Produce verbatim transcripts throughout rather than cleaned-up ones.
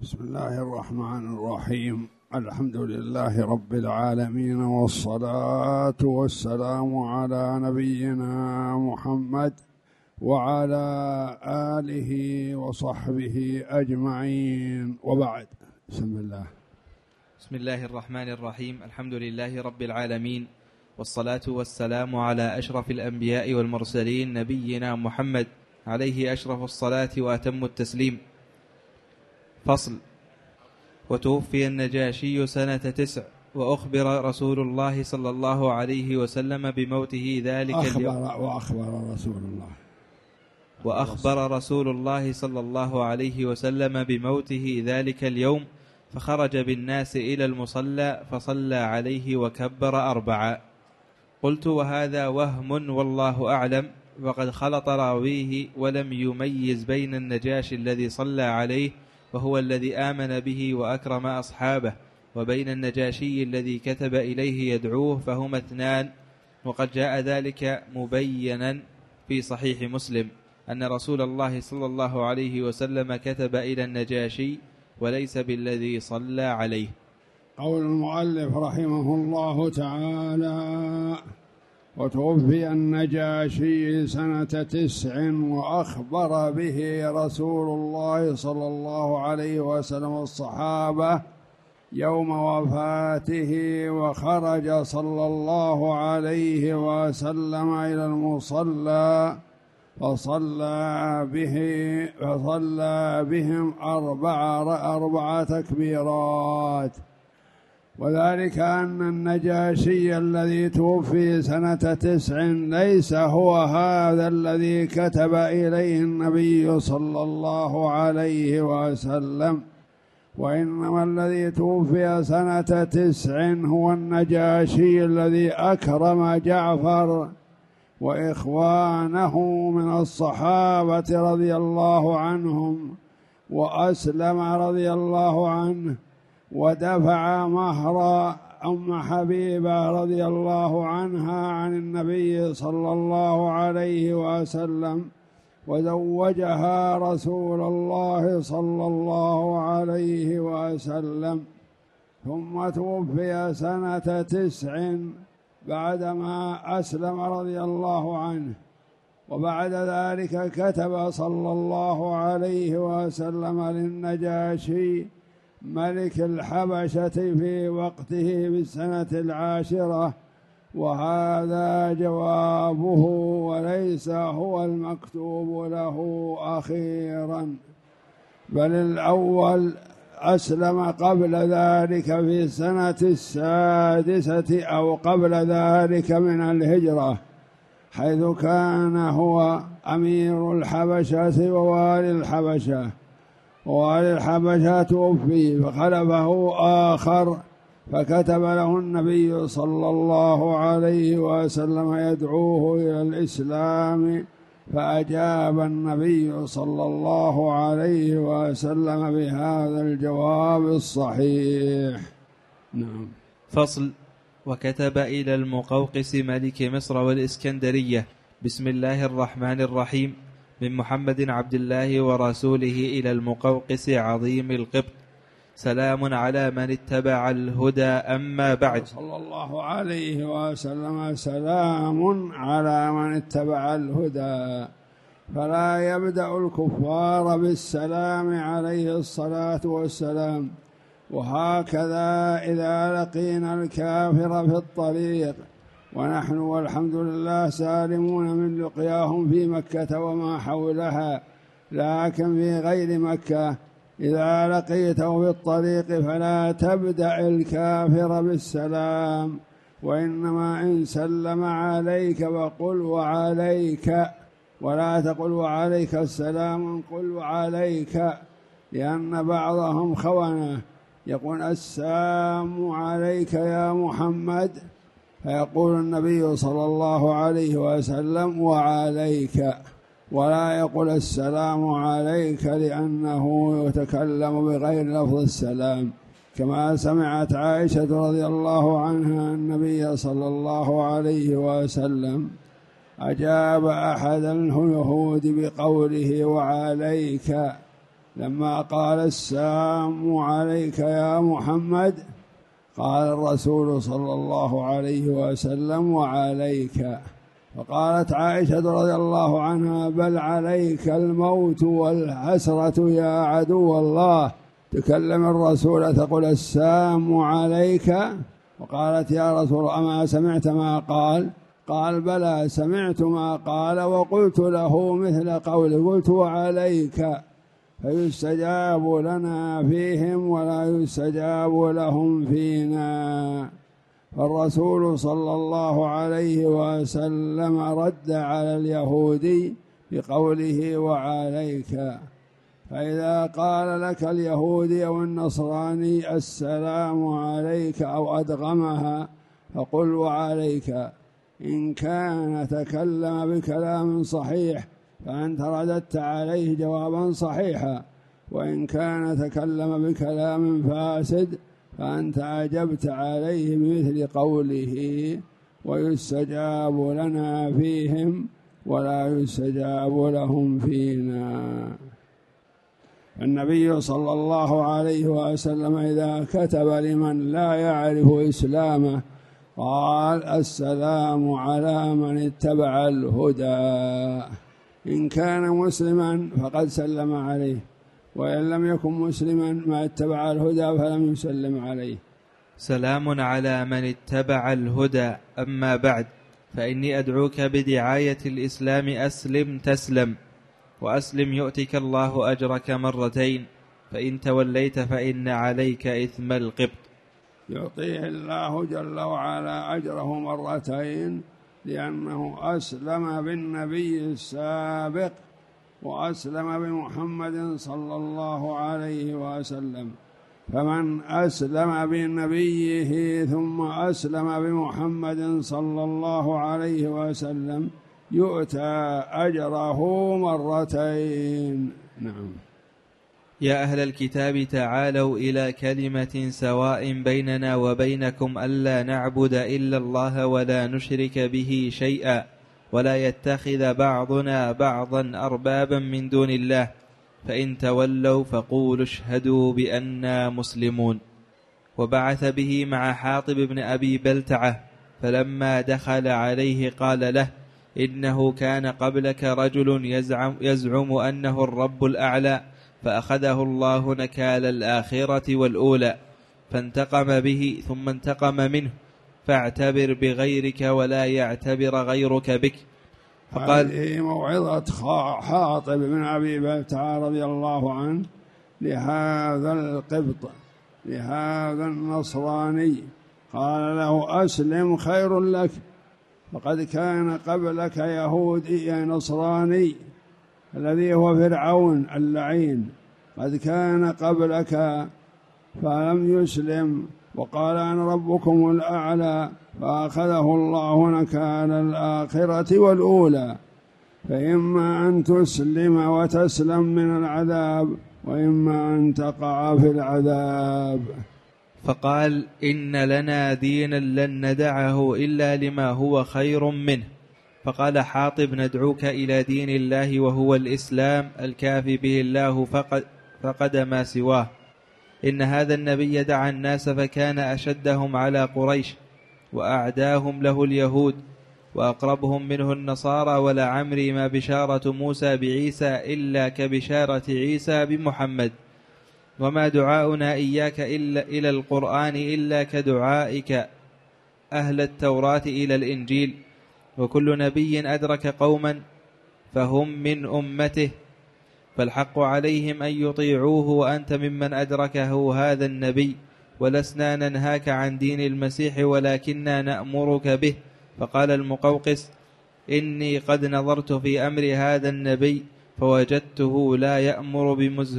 بسم الله الرحمن الرحيم. الحمد لله رب العالمين، والصلاة والسلام على نبينا محمد وعلى آله وصحبه أجمعين، وبعد. بسم الله. بسم الله الرحمن الرحيم. الحمد لله رب العالمين، والصلاة والسلام على أشرف الأنبياء والمرسلين نبينا محمد عليه أشرف الصلاة وأتم التسليم. فصل. وتوفي النجاشي سنة تسع، وأخبر رسول الله صلى الله عليه وسلم بموته ذلك اليوم. وأخبر رسول الله وأخبر رسول الله صلى الله عليه وسلم بموته ذلك اليوم، فخرج بالناس إلى المصلى فصلى عليه وكبر أربعا. قلت: وهذا وهم والله أعلم، وقد خلط راويه ولم يميز بين النجاشي الذي صلى عليه وهو الذي آمن به وأكرم أصحابه، وبين النجاشي الذي كتب إليه يدعوه، فهما اثنان. وقد جاء ذلك مبينا في صحيح مسلم أن رسول الله صلى الله عليه وسلم كتب إلى النجاشي وليس بالذي صلى عليه. قول المؤلف رحمه الله تعالى: وتوفي النجاشي سنة تسع، وأخبر به رسول الله صلى الله عليه وسلم الصحابة يوم وفاته، وخرج صلى الله عليه وسلم إلى المصلى فصلى به فصلى بهم أربع أربع تكبيرات. وذلك أن النجاشي الذي توفي سنة تسع ليس هو هذا الذي كتب إليه النبي صلى الله عليه وسلم، وإنما الذي توفي سنة تسع هو النجاشي الذي أكرم جعفر وإخوانه من الصحابة رضي الله عنهم، وأسلم رضي الله عنه، ودفع مهر أم حبيبة رضي الله عنها عن النبي صلى الله عليه وسلم، وزوجها رسول الله صلى الله عليه وسلم. ثم توفي سنة تسع بعدما أسلم رضي الله عنه، وبعد ذلك كتب صلى الله عليه وسلم للنجاشي ملك الحبشة في وقته بالسنة العاشرة، وهذا جوابه وليس هو المكتوب له أخيرا، بل الأول أسلم قبل ذلك في السنة السادسة أو قبل ذلك من الهجرة، حيث كان هو أمير الحبشة ووالي الحبشة، ووالي الحبشة توفي فخلفه آخر، فكتب له النبي صلى الله عليه وسلم يدعوه إلى الإسلام، فأجاب النبي صلى الله عليه وسلم بهذا الجواب الصحيح. نعم. فصل. وكتب إلى المقوقس ملك مصر والإسكندرية: بسم الله الرحمن الرحيم، من محمد عبد الله ورسوله إلى المقوقس عظيم القبط، سلام على من اتبع الهدى، أما بعد. صلى الله عليه وسلم: سلام على من اتبع الهدى. فلا يبدأ الكفار بالسلام عليه الصلاة والسلام، وهكذا إذا لقينا الكافر في الطريق، ونحن والحمد لله سالمون من لقياهم في مكة وما حولها، لكن في غير مكة إذا لقيته في الطريق فلا تبدأ الكافر بالسلام، وإنما إن سلم عليك فقل وعليك، ولا تقل وعليك السلام، قل وعليك، لأن بعضهم خونة يقول السلام عليك يا محمد، فيقول النبي صلى الله عليه وسلم وعليك، ولا يقول السلام عليك، لأنه يتكلم بغير لفظ السلام، كما سمعت عائشة رضي الله عنها النبي صلى الله عليه وسلم أجاب أحد اليهود بقوله وعليك، لما قال السلام عليك يا محمد قال الرسول صلى الله عليه وسلم وعليك. فقالت عائشة رضي الله عنها بل عليك الموت والحسرة يا عدو الله. تكلم الرسول تقول السلام عليك، وقالت يا رسول أما سمعت ما قال؟ قال بلى سمعت ما قال وقلت له مثل قوله، قلت وعليك، فيستجاب لنا فيهم ولا يستجاب لهم فينا. فالرسول صلى الله عليه وسلم رد على اليهودي بقوله وعليك. فإذا قال لك اليهودي أو النصراني السلام عليك أو أدغمها فقل وعليك. إن كان تكلم بكلام صحيح فأنت رددت عليه جوابا صحيحا، وإن كان تكلم بكلام فاسد فأنت أجبت عليه بمثل قوله ويستجاب لنا فيهم ولا يستجاب لهم فينا. النبي صلى الله عليه وسلم إذا كتب لمن لا يعرف إسلامه قال السلام على من اتبع الهدى. إن كان مسلما فقد سلم عليه، وإن لم يكن مسلما ما اتبع الهدى فلم يسلم عليه. سلام على من اتبع الهدى. أما بعد، فإني أدعوك بدعاية الإسلام أسلم تسلم، وأسلم يؤتك الله أجرك مرتين، فإن توليت فإن عليك إثم القبط. يعطيه الله جل وعلا أجره مرتين لأنه أسلم بالنبي السابق وأسلم بمحمد صلى الله عليه وسلم. فمن أسلم بنبيه ثم أسلم بمحمد صلى الله عليه وسلم يؤتى أجره مرتين. نعم. يا أهل الكتاب تعالوا إلى كلمة سواء بيننا وبينكم ألا نعبد إلا الله ولا نشرك به شيئا ولا يتخذ بعضنا بعضا أربابا من دون الله، فإن تولوا فقولوا اشهدوا بأننا مسلمون. وبعث به مع حاطب بن أبي بلتعة، فلما دخل عليه قال له إنه كان قبلك رجل يزعم, يزعم أنه الرب الأعلى، فأخذه الله نكال الآخرة والأولى، فانتقم به ثم انتقم منه، فاعتبر بغيرك ولا يعتبر غيرك بك. فقال هذه موعظة حاطب بن أبي بلتعة رضي الله عنه لهذا القبط لهذا النصراني، قال له أسلم خير لك، فقد كان قبلك يهودي نصراني الذي هو فرعون اللعين، قد كان قبلك فلم يسلم وقال أنا ربكم الأعلى، فأخذه الله نكال الآخرة والأولى. فإما أن تسلم وتسلم من العذاب وإما أن تقع في العذاب. فقال إن لنا دينا لن ندعه إلا لما هو خير منه. فقال حاطب ندعوك إلى دين الله وهو الإسلام الكافي به الله فقد, فقد ما سواه. إن هذا النبي دعا الناس فكان أشدهم على قريش وأعداهم له اليهود وأقربهم منه النصارى، ولعمري ما بشارة موسى بعيسى إلا كبشارة عيسى بمحمد، وما دعاؤنا إياك إلا إلى القرآن إلا كدعائك أهل التوراة إلى الإنجيل. وكل نبي أدرك قوما فهم من أمته، فالحق عليهم أن يطيعوه، وأنت ممن أدركه هذا النبي، ولسنا ننهاك عن دين المسيح ولكننا نأمرك به. فقال المقوقس إني قد نظرت في أمر هذا النبي فوجدته لا يأمر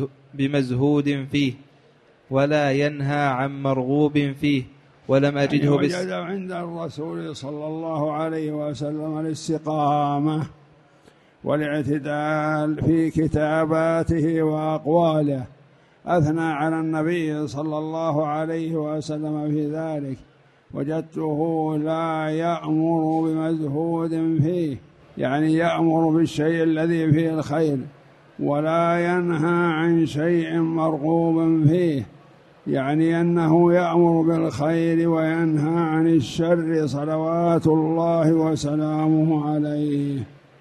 بمزهود فيه ولا ينهى عن مرغوب فيه، ولم أجده يعني وجد عند الرسول صلى الله عليه وسلم الاستقامة والاعتدال في كتاباته وأقواله. أثنى على النبي صلى الله عليه وسلم في ذلك، وجدته لا يأمر بمزهود فيه، يعني يأمر بالشيء الذي فيه الخير ولا ينهى عن شيء مرغوب فيه، يعني أنه يأمر بالخير وينهى عن الشر صلوات الله وسلامه عليه.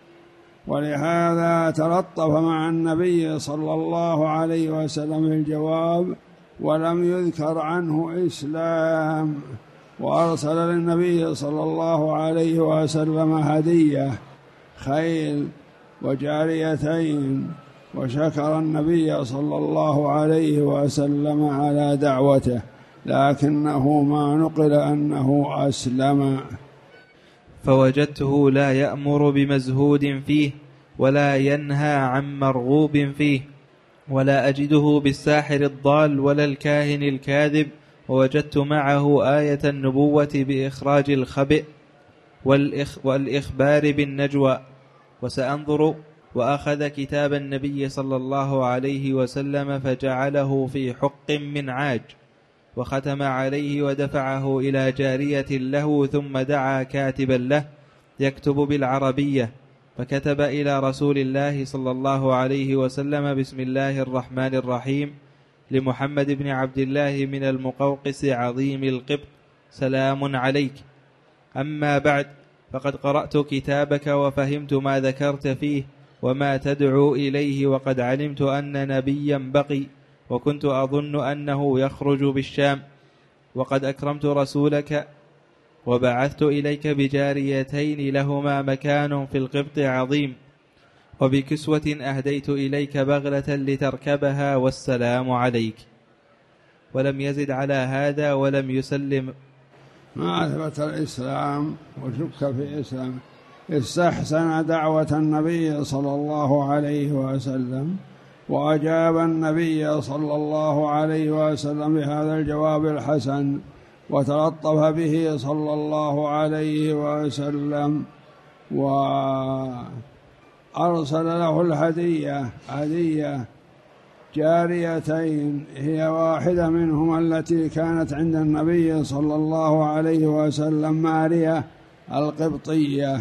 ولهذا تلطف مع النبي صلى الله عليه وسلم الجواب، ولم يذكر عنه إسلام، وأرسل للنبي صلى الله عليه وسلم هدية خيل وجاريتين، وشكر النبي صلى الله عليه وسلم على دعوته، لكنه ما نقل أنه أسلم. فوجدته لا يأمر بمزهود فيه ولا ينهى عن مرغوب فيه، ولا أجده بالساحر الضال ولا الكاهن الكاذب، ووجدت معه آية النبوة بإخراج الخبئ والإخ والإخبار بالنجوى. وسأنظر. وأخذ كتاب النبي صلى الله عليه وسلم فجعله في حق من عاج، وختم عليه ودفعه إلى جارية له، ثم دعا كاتبا له يكتب بالعربية، فكتب إلى رسول الله صلى الله عليه وسلم: بسم الله الرحمن الرحيم، لمحمد بن عبد الله من المقوقس عظيم القبط، سلام عليك. أما بعد، فقد قرأت كتابك وفهمت ما ذكرت فيه وما تدعو إليه، وقد علمت أن نبيا بقي، وكنت أظن أنه يخرج بالشام، وقد أكرمت رسولك وبعثت إليك بجاريتين لهما مكان في القبط عظيم، وبكسوة أهديت إليك بغلة لتركبها، والسلام عليك. ولم يزد على هذا ولم يسلم. ما أثبت الإسلام وشك في إسلام، استحسن دعوة النبي صلى الله عليه وسلم، وأجاب النبي صلى الله عليه وسلم بهذا الجواب الحسن، وتلطف به صلى الله عليه وسلم، وأرسل له الهدية هدية جاريتين، هي واحدة منهما التي كانت عند النبي صلى الله عليه وسلم ماريا القبطية،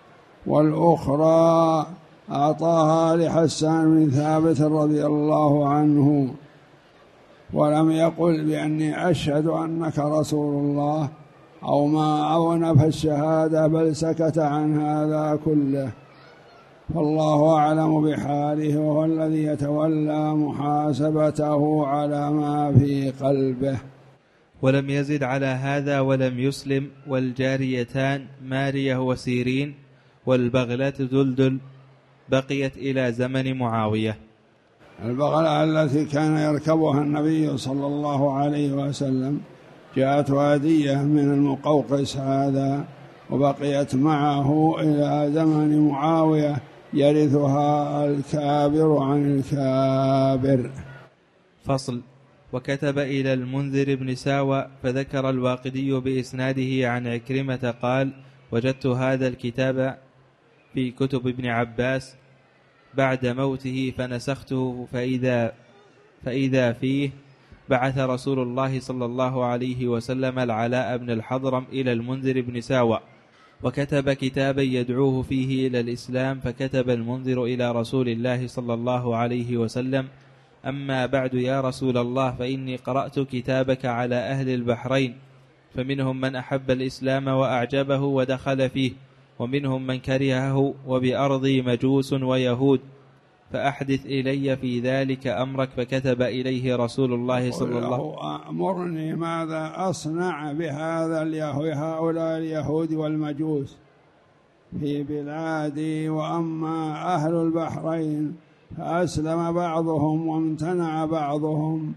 والأخرى أعطاها لحسان بن ثابت رضي الله عنه، ولم يقل بأني أشهد أنك رسول الله أو ما أو نفى الشهادة، بل سكت عن هذا كله، فالله أعلم بحاله، وهو الذي يتولى محاسبته على ما في قلبه. ولم يزد على هذا ولم يسلم. والجاريتان ماريا وسيرين، والبغلة دلدل، بقيت إلى زمن معاوية. البغلة التي كان يركبها النبي صلى الله عليه وسلم جاءت هدية من المقوقس هذا، وبقيت معه إلى زمن معاوية، يرثها الكابر عن الكابر. فصل. وكتب إلى المنذر بن ساوى، فذكر الواقدي بإسناده عن عكرمة قال: وجدت هذا الكتاب في كتب ابن عباس بعد موته فنسخته، فإذا, فإذا فيه بعث رسول الله صلى الله عليه وسلم العلاء بن الحضرم إلى المنذر بن ساوى، وكتب كتابا يدعوه فيه إلى الإسلام، فكتب المنذر إلى رسول الله صلى الله عليه وسلم: أما بعد يا رسول الله، فإني قرأت كتابك على أهل البحرين، فمنهم من أحب الإسلام وأعجبه ودخل فيه، ومنهم من كرهه، وبأرضي مجوس ويهود، فأحدث إلي في ذلك أمرك. فكتب إليه رسول الله صلى الله عليه وسلم: أمرني ماذا أصنع بهذا هؤلاء اليهود والمجوس في بلادي، وأما أهل البحرين فأسلم بعضهم وامتنع بعضهم،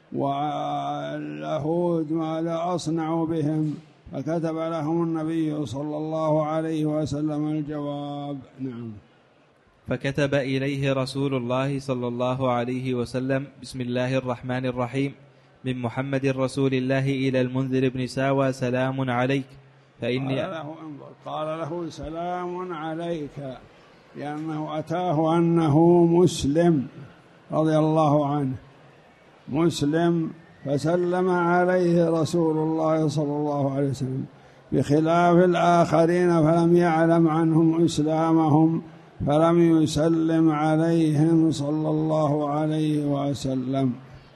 واليهود ماذا أصنع بهم؟ فكتب لهم النبي صلى الله عليه وسلم الجواب. نعم. فكتب إليه رسول الله صلى الله عليه وسلم: بسم الله الرحمن الرحيم، من محمد رسول الله إلى المنذر بن ساوى، سلام عليك، فإني قال له, قال له سلام عليك، لأنه أتاه أنه مسلم رضي الله عنه، مسلم، فسلم عليه رسول الله صلى الله عليه وسلم، بخلاف الآخرين فلم يعلم عنهم إسلامهم فلم يسلم عليهم صلى الله عليه وسلم.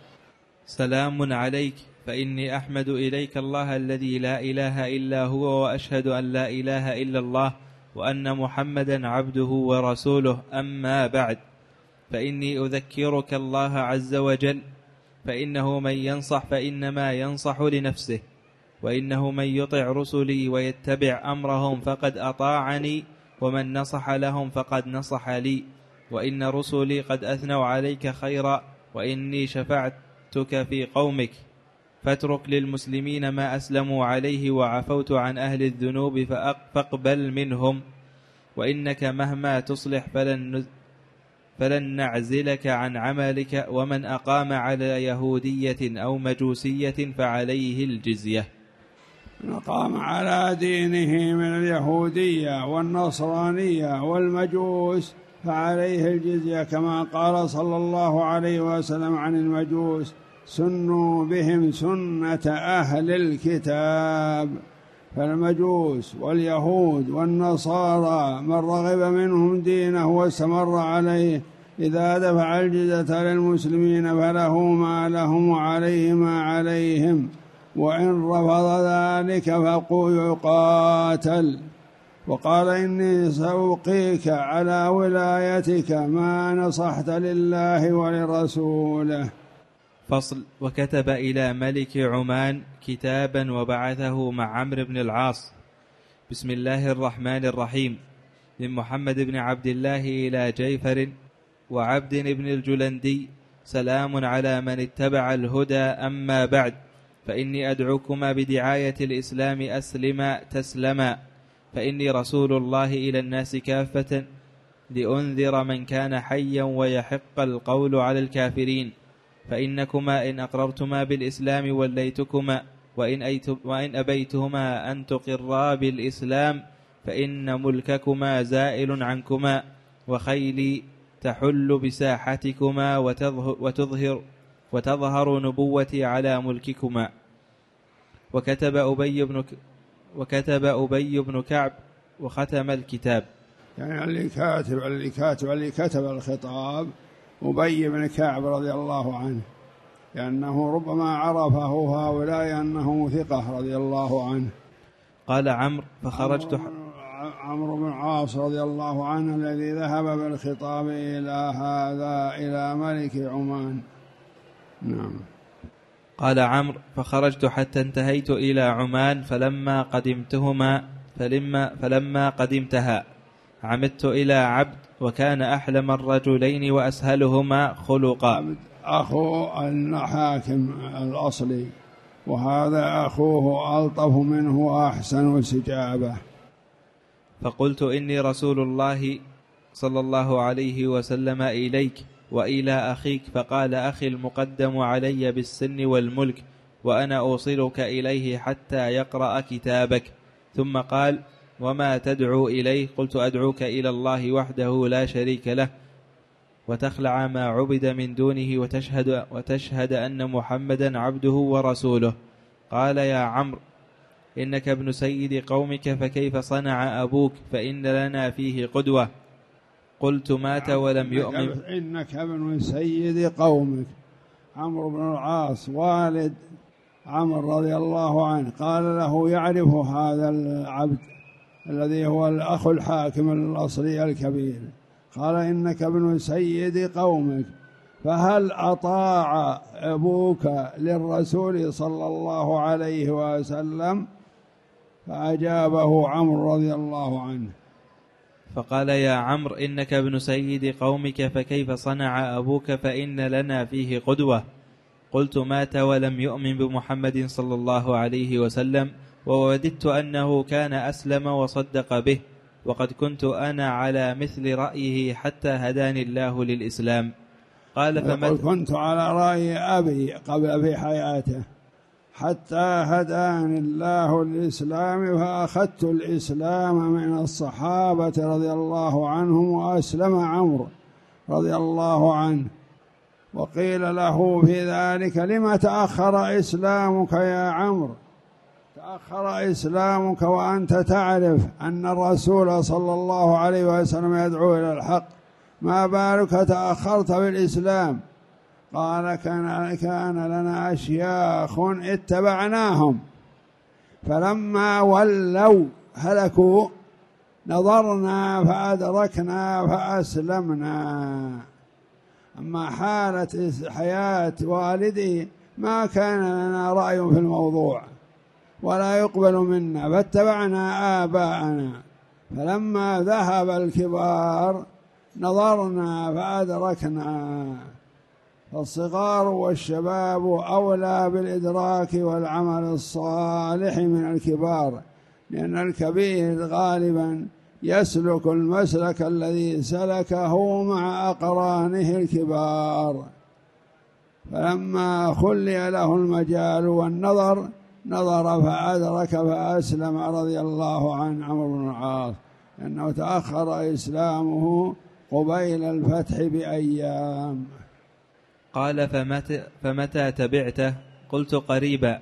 سلام عليك، فإني أحمد إليك الله الذي لا إله إلا هو، وأشهد أن لا إله إلا الله وأن محمدا عبده ورسوله. أما بعد، فإني أذكرك الله عز وجل، فإنه من ينصح فإنما ينصح لنفسه، وإنه من يطع رسلي ويتبع أمرهم فقد أطاعني، ومن نصح لهم فقد نصح لي، وإن رسلي قد أثنوا عليك خيرا، وإني شفعتك في قومك، فاترك للمسلمين ما أسلموا عليه، وعفوت عن أهل الذنوب فاقبل منهم، وإنك مهما تصلح فلن فلن نعزلك عن عملك، ومن أقام على يهودية أو مجوسية فعليه الجزية. من أقام على دينه من اليهودية والنصرانية والمجوس فعليه الجزية، كما قال صلى الله عليه وسلم عن المجوس: سنوا بهم سنة أهل الكتاب. فالمجوس واليهود والنصارى من رغب منهم دينه واستمر عليه إذا دفع الجزية للمسلمين فله ما لهم وعليه ما عليهم، وإن رفض ذلك فيقاتل. وقال: إني سأوقيك على ولايتك ما نصحت لله ولرسوله. فصل. وكتب إلى ملك عمان كتابا وبعثه مع عمرو بن العاص: بسم الله الرحمن الرحيم، من محمد بن عبد الله إلى جيفر وعبد بن الجلندي: سلام على من اتبع الهدى، أما بعد، فإني أدعوكما بدعاية الإسلام أسلما تسلما، فإني رسول الله إلى الناس كافة، لأنذر من كان حيا ويحق القول على الكافرين، فإنكما إن أقررتما بالإسلام وليتكما، وإن, وإن أبيتهما أن تقرا بالإسلام فإن ملككما زائل عنكما، وخيلي تحل بساحتكما وتظهر, وتظهر نبوتي على ملككما. وكتب أبي بن وكتب أبي بن كعب وختم الكتاب. يعني اللي كاتب اللي كاتب اللي كتب الخطاب أبي بن كعب رضي الله عنه، لأنه ربما عرفه هؤلاء أنه ثقة رضي الله عنه. قال عمرو: فخرجت عمرو بن العاص رضي الله عنه الذي ذهب بالخطاب إلى هذا إلى ملك عمان. نعم. قال عمرو: فخرجت حتى انتهيت إلى عمان، فلما قدمتهما فلما, فلما قدمتها عمدت إلى عبد، وكان أحلم الرجلين وأسهلهما خلقا. عبد أخو الحاكم الأصلي، وهذا أخوه ألطف منه وأحسن استجابة. فقلت: إني رسول الله صلى الله عليه وسلم إليك وإلى أخيك. فقال: أخي المقدم علي بالسن والملك، وأنا أوصلك إليه حتى يقرأ كتابك. ثم قال: وما تدعو إليه؟ قلت: أدعوك إلى الله وحده لا شريك له، وتخلع ما عبد من دونه، وتشهد, وتشهد أن محمدا عبده ورسوله. قال: يا عمرو، إنك ابن سيد قومك، فكيف صنع أبوك؟ فإن لنا فيه قدوة. قلت: مات ولم يؤمن. إنك ابن سيد قومك. عمرو بن العاص والد عمرو رضي الله عنه قال له: يعرف هذا العبد الذي هو الأخ الحاكم الأصلي الكبير، قال: إنك ابن سيد قومك، فهل أطاع أبوك للرسول صلى الله عليه وسلم؟ فأجابه عمرو رضي الله عنه. فقال: يا عمرو، إنك ابن سيد قومك، فكيف صنع أبوك؟ فإن لنا فيه قدوة. قلت: مات ولم يؤمن بمحمد صلى الله عليه وسلم، ووددت أنه كان أسلم وصدق به، وقد كنت أنا على مثل رأيه حتى هداني الله للإسلام. قال: فمت كنت على رأي أبي قبل في حياته حتى هداني الله للإسلام، فأخذت الإسلام من الصحابة رضي الله عنهم، وأسلم عمرو رضي الله عنه. وقيل له في ذلك: لما تأخر إسلامك يا عمرو؟ تأخر إسلامك وأنت تعرف أن الرسول صلى الله عليه وسلم يدعو إلى الحق، ما بالك تأخرت بالإسلام؟ قال كان, كان لنا أشياخ اتبعناهم فلما ولوا هلكوا نظرنا فأدركنا فأسلمنا. أما حالة حياة والدي ما كان لنا رأي في الموضوع ولا يقبل منا، فاتبعنا آباءنا، فلما ذهب الكبار نظرنا فأدركنا. فالصغار والشباب أولى بالإدراك والعمل الصالح من الكبار، لأن الكبير غالبا يسلك المسلك الذي سلكه مع أقرانه الكبار، فلما خلي له المجال والنظر نظر فأدرك فأسلم رضي الله عن عمرو بن العاص، لأنه تأخر إسلامه قبيل الفتح بأيام. قال فمتى, فمتى تبعته؟ قلت قريبا.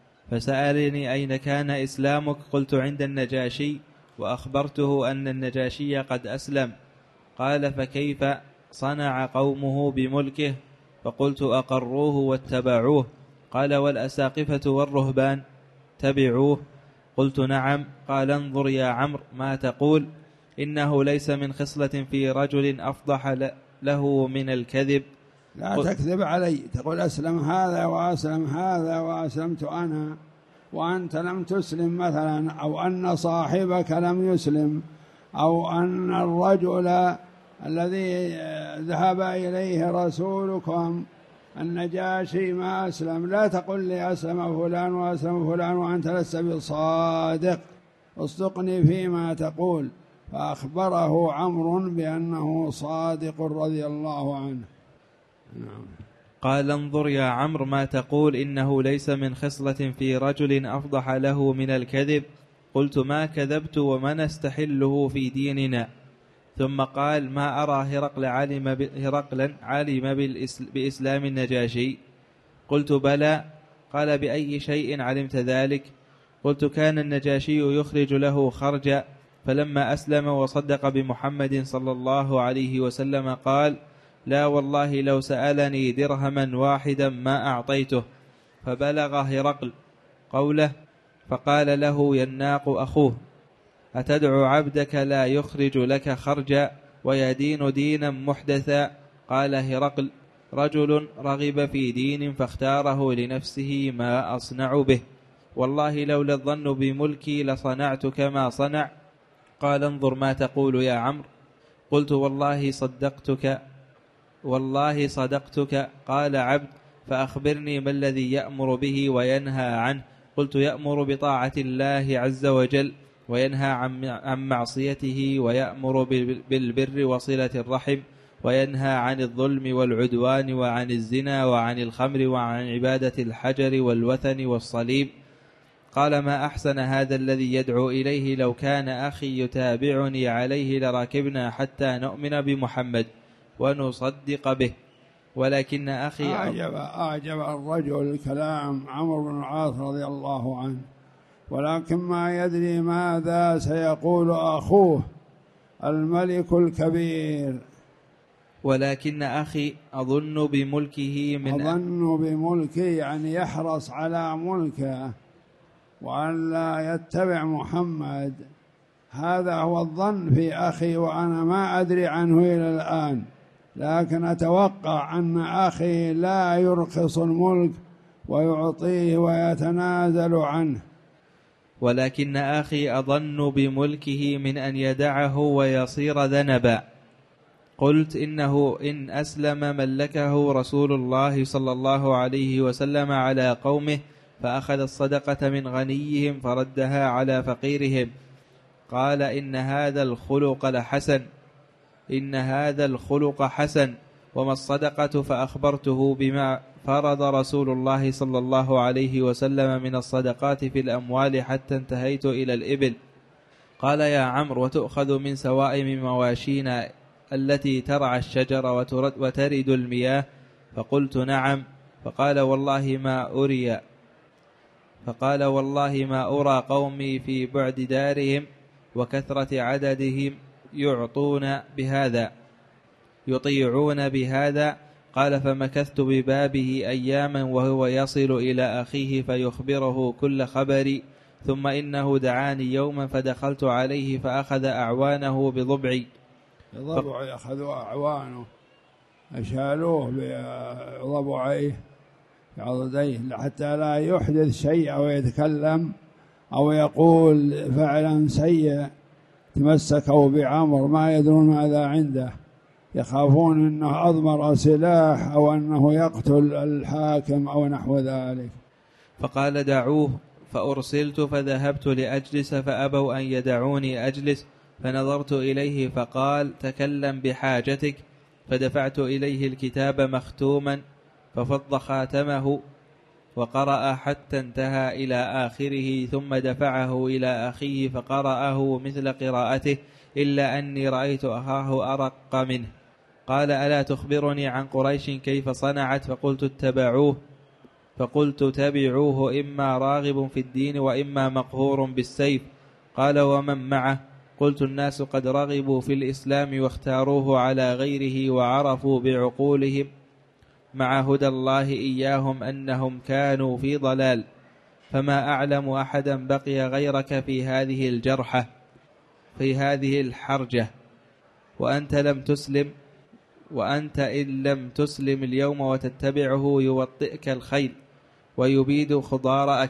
فسألني أين كان إسلامك؟ قلت عند النجاشي، وأخبرته أن النجاشي قد أسلم. قال فكيف صنع قومه بملكه؟ فقلت أقروه واتبعوه. قال والأساقفة والرهبان تبعوه؟ قلت نعم. قال انظر يا عمرو ما تقول، إنه ليس من خصلة في رجل أفضح له من الكذب. لا تكذب علي، تقول أسلم هذا وأسلم هذا وأسلمت أنا وأنت لم تسلم مثلا، أو أن صاحبك لم يسلم، أو أن الرجل الذي ذهب إليه رسولكم النجاشي ما أسلم. لا تقل لي أسلم فلان وأسلم فلان وأنت لست بصادق، اصدقني فيما تقول. فأخبره عمرو بأنه صادق رضي الله عنه. نعم. قال انظر يا عمرو ما تقول، إنه ليس من خصلة في رجل أفضح له من الكذب. قلت ما كذبت وما نستحله في ديننا. ثم قال ما أرى هرقل علم هرقلا علم بإسلام النجاشي. قلت بلى. قال بأي شيء علمت ذلك؟ قلت كان النجاشي يخرج له خرجا، فلما أسلم وصدق بمحمد صلى الله عليه وسلم قال لا والله لو سألني درهما واحدا ما أعطيته. فبلغ هرقل قوله فقال له يناق أخوه أتدعو عبدك لا يخرج لك خرجا ويدين دينا محدثا؟ قال هرقل رجل رغب في دين فاختاره لنفسه ما أصنع به، والله لولا الظن بملكي لصنعت كما صنع. قال انظر ما تقول يا عمرو. قلت والله صدقتك والله صدقتك. قال عبد فأخبرني ما الذي يأمر به وينهى عنه؟ قلت يأمر بطاعة الله عز وجل وينهى عن معصيته، ويأمر بالبر وصلة الرحم، وينهى عن الظلم والعدوان وعن الزنا وعن الخمر وعن عبادة الحجر والوثن والصليب. قال ما أحسن هذا الذي يدعو إليه، لو كان أخي يتابعني عليه لركبنا حتى نؤمن بمحمد ونصدق به، ولكن أخي أعجب, أعجب الرجل كلام عمرو بن العاص رضي الله عنه، ولكن ما يدري ماذا سيقول أخوه الملك الكبير. ولكن أخي أظن بملكه من أظن بملكه يعني يحرص على ملكه وأن لا يتبع محمد، هذا هو الظن في أخي، وأنا ما أدري عنه إلى الآن، لكن أتوقع أن أخي لا يرخص الملك ويعطيه ويتنازل عنه. ولكن أخي أظن بملكه من أن يدعه ويصير ذنبا. قلت إنه إن أسلم ملكه رسول الله صلى الله عليه وسلم على قومه، فأخذ الصدقة من غنيهم فردها على فقيرهم. قال إن هذا الخلق لحسن إن هذا الخلق حسن وما الصدقة؟ فأخبرته بما فرض رسول الله صلى الله عليه وسلم من الصدقات في الأموال حتى انتهيت إلى الإبل. قال يا عمرو وتؤخذ من سوائم مواشينا التي ترعى الشجر وترد المياه؟ فقلت نعم. فقال والله ما أري فقال والله ما أرى قومي في بعد دارهم وكثرة عددهم يعطون بهذا يطيعون بهذا. قال فمكثت ببابه أياما وهو يصل إلى أخيه فيخبره كل خبري، ثم إنه دعاني يوما فدخلت عليه فأخذ أعوانه بضبعي. بضبعي أخذوا أعوانه أشالوه بضبعيه بعضديه حتى لا يحدث شيء أو يتكلم أو يقول فعلا سيء. تمسكوا بعمر ما يدرون ماذا عنده، يخافون أنه أضمر سلاح أو أنه يقتل الحاكم أو نحو ذلك. فقال دعوه، فأرسلت فذهبت لأجلس فأبوا أن يدعوني أجلس، فنظرت إليه فقال تكلم بحاجتك، فدفعت إليه الكتاب مختوما ففض خاتمه وقرأ حتى انتهى إلى آخره، ثم دفعه إلى أخيه فقرأه مثل قراءته إلا أني رأيت أخاه أرق منه. قال ألا تخبرني عن قريش كيف صنعت؟ فقلت اتبعوه فقلت تبعوه إما راغب في الدين وإما مقهور بالسيف. قال ومن معه؟ قلت الناس قد رغبوا في الإسلام واختاروه على غيره وعرفوا بعقولهم مع هدى الله إياهم أنهم كانوا في ضلال، فما أعلم أحدا بقي غيرك في هذه الجرحة في هذه الحرجة، وأنت لم تسلم وأنت إن لم تسلم اليوم وتتبعه يوطئك الخيل ويبيد خضارك،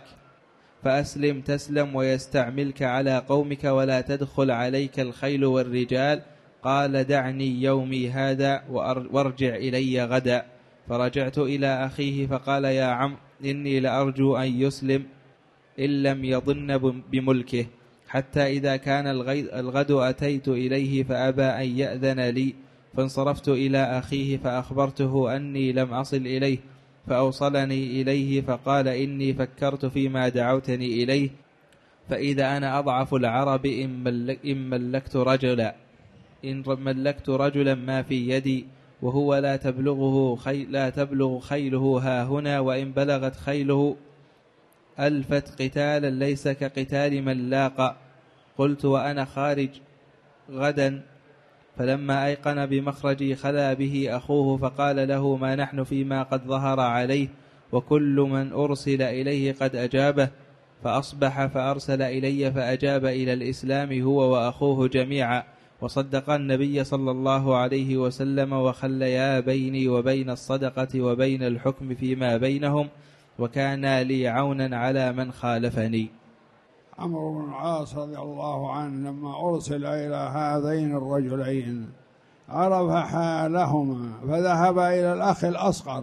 فأسلم تسلم ويستعملك على قومك ولا تدخل عليك الخيل والرجال. قال دعني يومي هذا وارجع إلي غدا. فرجعت إلى أخيه فقال يا عم إني لأرجو أن يسلم إن لم يضن بملكه، حتى إذا كان الغد أتيت إليه فأبى أن يأذن لي، فانصرفت إلى أخيه فأخبرته أني لم أصل إليه، فأوصلني إليه فقال إني فكرت فيما دعوتني إليه، فإذا أنا أضعف العرب إن, ملك إن ملكت رجلا إن ملكت رجلا ما في يدي وهو لا تبلغه خيل لا تبلغ خيله ها هنا، وإن بلغت خيله ألفت قتالا ليس كقتال من لاقى. قلت وأنا خارج غدا، فلما أيقن بمخرجي خلا به أخوه فقال له ما نحن فيما قد ظهر عليه، وكل من أرسل إليه قد أجابه. فأصبح فأرسل إلي فأجاب إلى الإسلام هو وأخوه جميعا، وصدق النبي صلى الله عليه وسلم، وخليا بيني وبين الصدقة وبين الحكم فيما بينهم، وكان لي عونا على من خالفني. عمرو بن العاص رضي الله عنه لما أرسل إلى هذين الرجلين عرف حالهما فذهب إلى الأخ الأصغر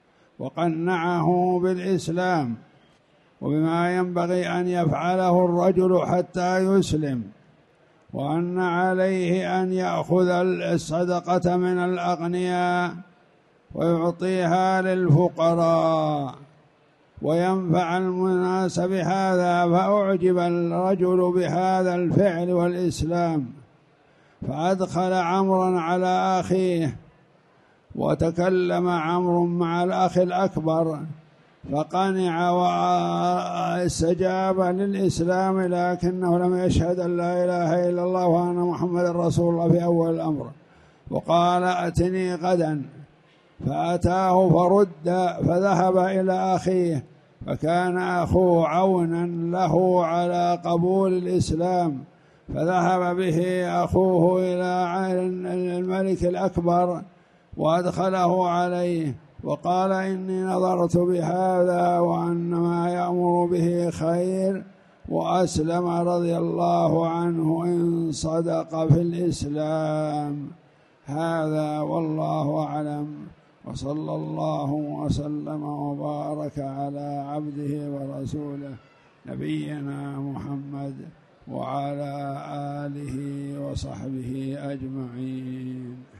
وقنعه بالإسلام وبما ينبغي أن يفعله الرجل حتى يسلم، وأن عليه أن يأخذ الصدقة من الأغنياء ويعطيها للفقراء وينفع الناس بهذا. فأعجب الرجل بهذا الفعل والإسلام، فأدخل عمرا على أخيه، وتكلم عمرو مع الأخ الأكبر فقنع واستجاب للإسلام، لكنه لم يشهد أن لا إله إلا الله وأن محمد رسول الله في أول الأمر، وقال أتني غدا، فأتاه فرد فذهب إلى أخيه، فكان أخوه عونا له على قبول الإسلام، فذهب به أخوه إلى الملك الأكبر وأدخله عليه وقال إني نظرت بهذا وأن ما يأمر به خير، وأسلم رضي الله عنه إن صدق في الإسلام. هذا والله أعلم، وصلى الله وسلم وبارك على عبده ورسوله نبينا محمد وعلى آله وصحبه أجمعين.